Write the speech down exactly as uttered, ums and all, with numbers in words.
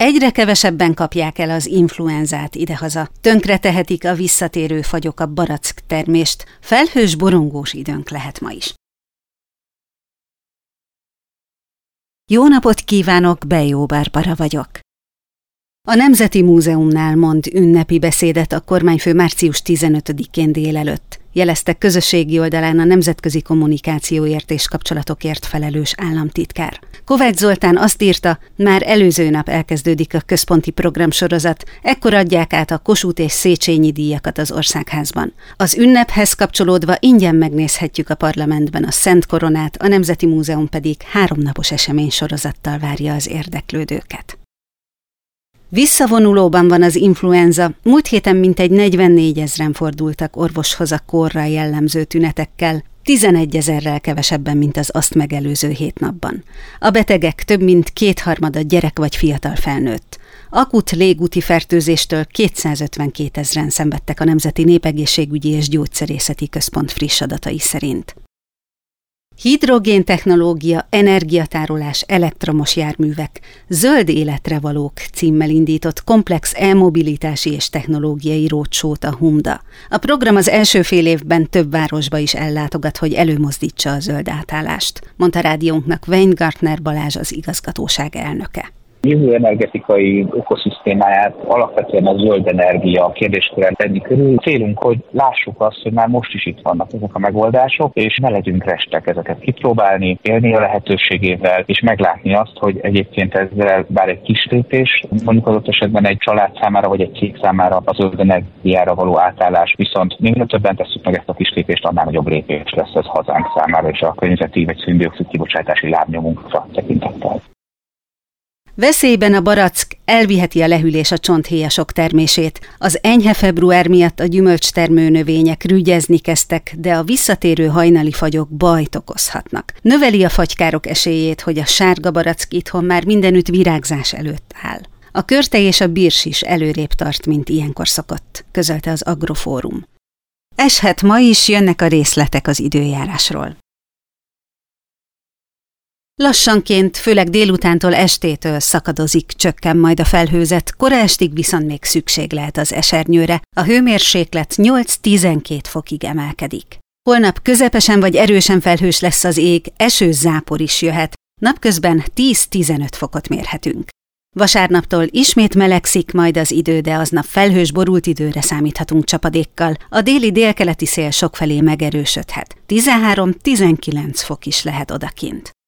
Egyre kevesebben kapják el az influenzát idehaza. Tönkretehetik a visszatérő fagyok a barack termést. Felhős, borongós időnk lehet ma is. Jó napot kívánok, Bejó Barbara vagyok. A Nemzeti Múzeumnál mond ünnepi beszédet a kormányfő március tizenötödikén délelőtt, jelezte közösségi oldalán a nemzetközi kommunikációért és kapcsolatokért felelős államtitkár. Kovács Zoltán azt írta, már előző nap elkezdődik a központi programsorozat, ekkor adják át a Kossuth és Széchenyi díjakat az Országházban. Az ünnephez kapcsolódva ingyen megnézhetjük a parlamentben a Szent Koronát, a Nemzeti Múzeum pedig háromnapos eseménysorozattal várja az érdeklődőket. Visszavonulóban van az influenza. Múlt héten mintegy negyvennégyezren fordultak orvoshoz a kórra jellemző tünetekkel, tizenegyezerrel kevesebben, mint az azt megelőző hét napban. A betegek több mint kétharmada gyerek vagy fiatal felnőtt. Akut légúti fertőzéstől kétszázötvenkétezren szenvedtek a Nemzeti Népegészségügyi és Gyógyszerészeti Központ friss adatai szerint. Hidrogéntechnológia, energiatárolás, elektromos járművek, zöld életre valók címmel indított komplex e-mobilitási és technológiai roadshow-t a Humda. A program az első fél évben több városba is ellátogat, hogy előmozdítsa a zöld átállást, mondta rádiónknak Weingartner Balázs, az igazgatóság elnöke. Jövő energetikai ökoszisztémáját alapvetően a zöld energia kérdéskörben tenni körül. Célunk, hogy lássuk azt, hogy már most is itt vannak ezek a megoldások, és ne legyünk restek ezeket kipróbálni, élni a lehetőségével, és meglátni azt, hogy egyébként ezzel bár egy kis lépés, mondjuk adott esetben egy család számára, vagy egy cég számára a zöld energiára való átállás, viszont minél többen tesszük meg ezt a kis lépést, annál nagyobb lépés lesz ez hazánk számára, és a környezeti vagy szén-dioxid kibocsátási lábnyomunkra tekintettel. Veszélyben a barack, elviheti a lehűlés a csonthéjasok termését. Az enyhe február miatt a gyümölcstermő növények rügyezni kezdtek, de a visszatérő hajnali fagyok bajt okozhatnak. Növeli a fagykárok esélyét, hogy a sárga barack itthon már mindenütt virágzás előtt áll. A körtej és a birs is előrébb tart, mint ilyenkor szokott, közölte az Agrofórum. Eshet ma is, jönnek a részletek az időjárásról. Lassanként, főleg délutántól estétől szakadozik, csökken majd a felhőzet, kora estig viszont még szükség lehet az esernyőre, a hőmérséklet nyolc-tizenkét fokig emelkedik. Holnap közepesen vagy erősen felhős lesz az ég, esős zápor is jöhet, napközben tíz-tizenöt fokot mérhetünk. Vasárnaptól ismét melegszik majd az idő, de aznap felhős, borult időre számíthatunk csapadékkal, a déli délkeleti szél sokfelé megerősödhet, tizenhárom-tizenkilenc fok is lehet odakint.